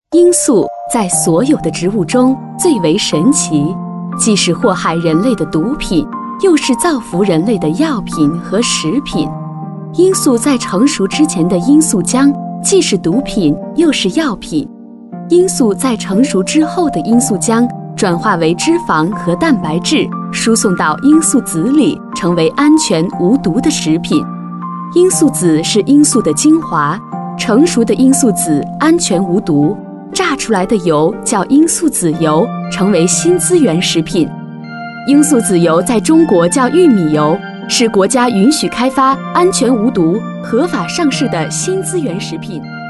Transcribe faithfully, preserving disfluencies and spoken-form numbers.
罂粟在所有的植物中最为神奇，既是祸害人类的毒品，又是造福人类的药品和食品。罂粟在成熟之前的罂粟浆既是毒品又是药品，罂粟在成熟之后的罂粟浆转化为脂肪和蛋白质，输送到罂粟籽里，成为安全无毒的食品。罂粟籽是罂粟的精华，成熟的罂粟籽安全无毒，榨出来的油叫罂粟籽油，成为新资源食品。罂粟籽油在中国叫玉米油，是国家允许开发、安全无毒、合法上市的新资源食品。